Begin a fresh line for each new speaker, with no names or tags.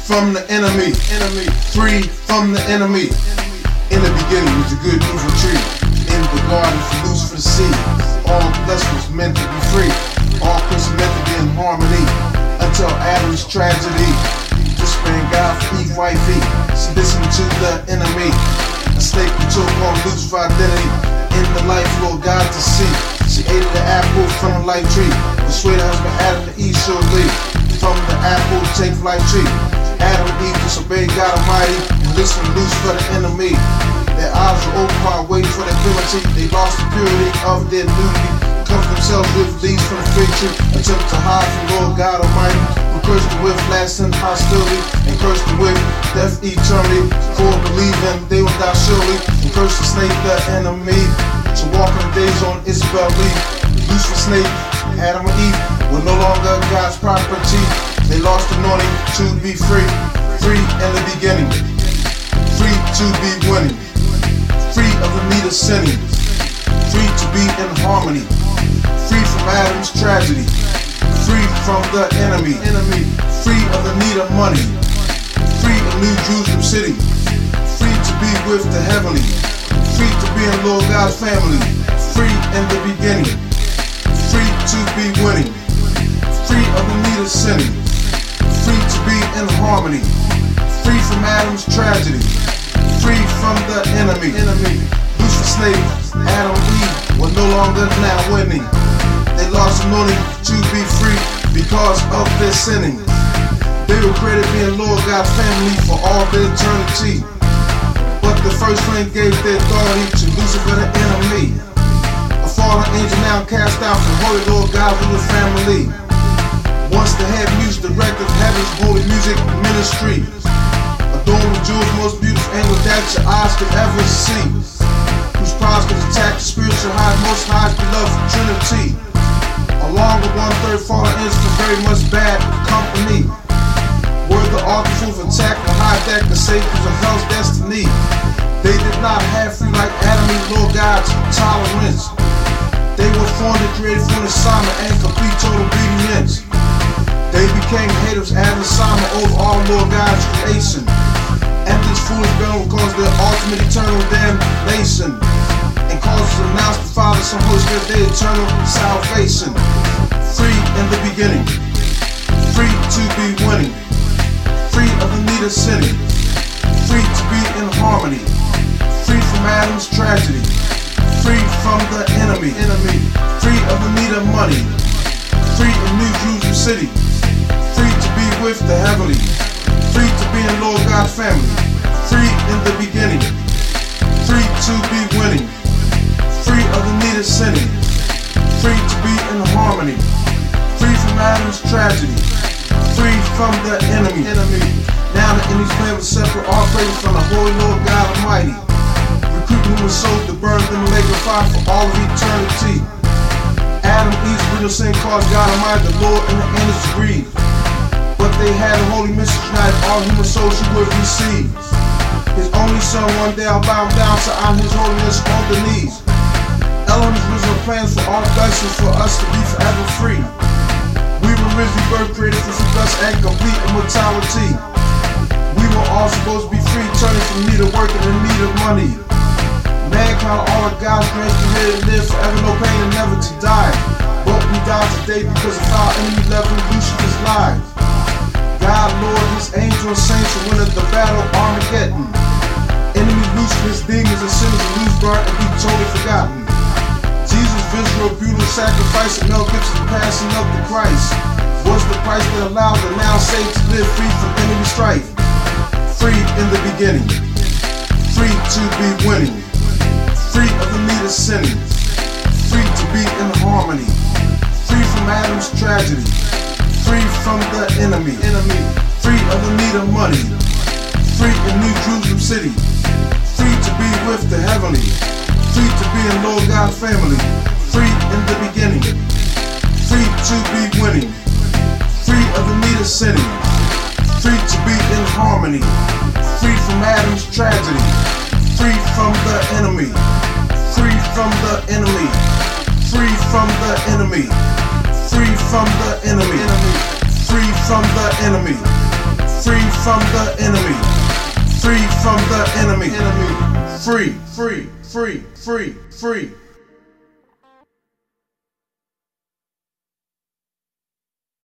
from the enemy, free from the enemy. In the beginning was a good evil tree. In the garden for Lucifer to see. All blessed was meant to be free. All Christians meant to be in harmony. Until Adam's tragedy. Disobeying God for Eve, wifey. She listened to the enemy. A snake who took on Lucifer's identity. In the life, Lord God to see. She ate the apple from the life tree. Persuaded husband Adam to eat surely. From the apple take life tree. Adam and Eve disobeyed God Almighty. And listened to Lucifer the enemy. Their eyes were open wide, waiting for their purity. They lost the purity of their duty. Covered themselves with leaves from the fig tree. Attempt to hide from Lord God Almighty. Who cursed them with lasting hostility. And cursed them with death eternity. For believing they will die surely. And cursed the snake, the enemy. To walk in the days on Isabel Lee. Lucifer snake, Adam and Eve were no longer God's property. They lost the anointing to be free. Free in the beginning. Free to be winning. Free of the need of sinning. Free to be in harmony. Free from Adam's tragedy. Free from the enemy. Free of the need of money. Free of New Jerusalem city. Free to be with the heavenly. Free to be in Lord God's family. Free in the beginning. Free to be winning. Free of the need of sinning. Free to be in harmony. Free from Adam's tragedy. Free from the enemy. Lucifer snake, Adam and Eve were no longer now winning. They lost anointing to be free because of their sinning. They were created being Lord God's family for all their eternity. But the first flame gave their authority to Lucifer the enemy. A fallen angel now cast out from holy Lord God with the family. Once the head music director of heaven's holy music ministry. Adorned with jewels, most beautiful angel that your eyes could ever see. Whose prize could attack the spiritual high, most high's beloved Trinity. Along with 1/3 fallen angels for very much bad company. Were the article of attack and hijack the saviors of hell's destiny. They did not have free like Adam and Lord God's tolerance. They were formed and created for an assignment and complete total obedience. They became haters and assignment over all Lord God's creation. And this foolish rebellion will cause their ultimate eternal damnation. And causes to announce the Father, Son, Holy Spirit, their eternal salvation. Free in the beginning. Free to be winning. Free of the need of sinning. Free to be in harmony. Free from Adam's tragedy. Free from the enemy. Free of the need of money. Free in New Jerusalem city. Free to be with the heavenly. Free to be in Lord God's family. Free in the beginning. Free to be winning. Free of the need of sinning. Free to be in harmony. Free from Adam's tragedy. Free from the enemy. Now the enemy's plan was separate all praise from the holy Lord God Almighty. Recruiting human souls to burn them in lake of fire for all of eternity. Adam and Eve's original sin caused God Almighty, the Lord, and the angels to grieve. But they had a holy message tonight, all human souls who would receive. His only son one day I'll bow down to honor his holiness on the knees. Elohim's original plans for all blessings for us to be forever free. We were originally birth created for blessed and complete immortality. We were all supposed to be free, turning from need of work and in need of money. Mankind, all of God's grace, created to live forever, no pain and never to die. But we died today because of our enemy left and Lucifer's life. God, Lord, his angels and saints will win at the battle Armageddon. Enemy Lucifer's demons and sinners will lose, burnt, and be totally forgotten. Jesus' visceral, beautiful sacrifice and Mel Gibson's passing up to Christ was the price that allowed the now saved to live free from enemy strife. Free in the beginning. Free to be winning. Free of the need of sinning. Free to be in harmony. Free from Adam's tragedy. Free from the enemy. Free of the need of money. Free in New Jerusalem city. Free to be with the heavenly. Free to be in Lord God's family. Free in the beginning. Free to be winning. Free of the need of sinning. Free to be in harmony. Free from Adam's tragedy. Free from the enemy. Free from the enemy. Free from the enemy. Free from the enemy. Free from the enemy. free from the enemy. Free from the enemy. Free, free, free, free, free.